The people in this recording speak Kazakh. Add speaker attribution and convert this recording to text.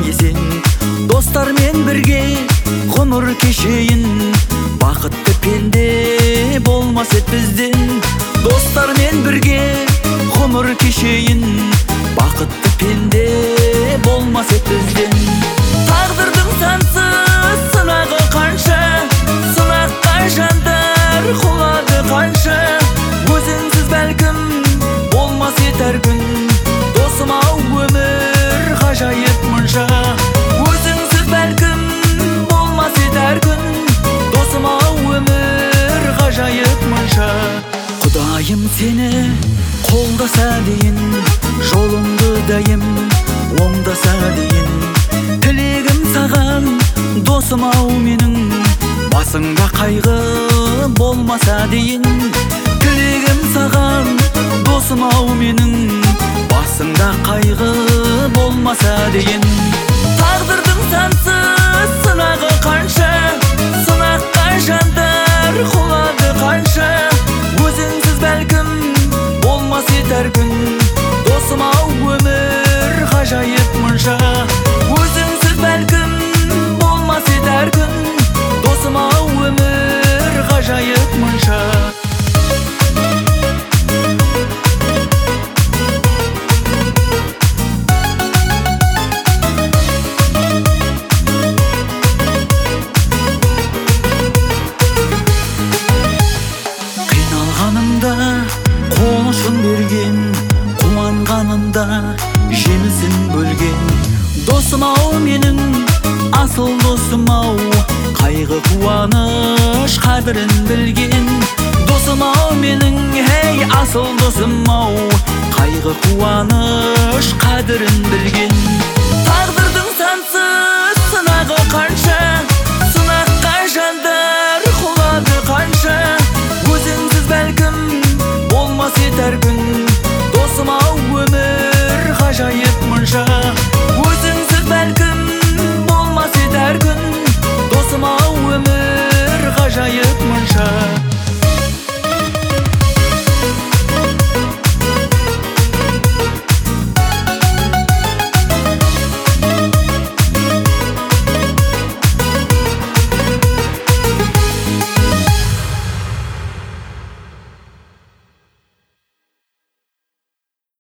Speaker 1: кезең, достармен бірге ғұмыр кешейін. Бақытты пенде болмас ед бізден, достармен бірге ғұмыр кешейін. Бақытты пенде болмас ед бізден. Тағдырдың сансыз сынағы қанша, сынаққа жандар құлады қанша. Өзіңсіз бәлкім болмас ед әр күн, досым-ау өмір ғажайып мұнша. Өзіңсіз бәлкім болмас ед әр күн, досым-ау өмір ғажайып мұнша. Құдайым сені қолдаса дейін, жолыңды дайым оңдаса дейін. Тілегім саған досым-ау менің, басыңда қайғы болмаса дейін. Тілегім саған досым-ау менің, басыңда қайғы болмаса дейін. Тағдырдың сансыз сынағы қанша, сынаққа жандар құлады қанша. Өзіңсіз бәлкім болмас ед әр күн, досым-ау өмір ғажайып мұнша. Өзіңсіз бәлкім болмас ед әр күн, досым-ау өмір ғажайып мұнша. Қиналғанымда қол ұшын берген, қуанғанымда жемісін бөлген. Досым-ау менің, асыл досым-ау, қайғы қуаныш қадірін білген. Досым-ау менің, хей асыл досым-ау, қайғы қуаныш қадірін білген. Тағдыр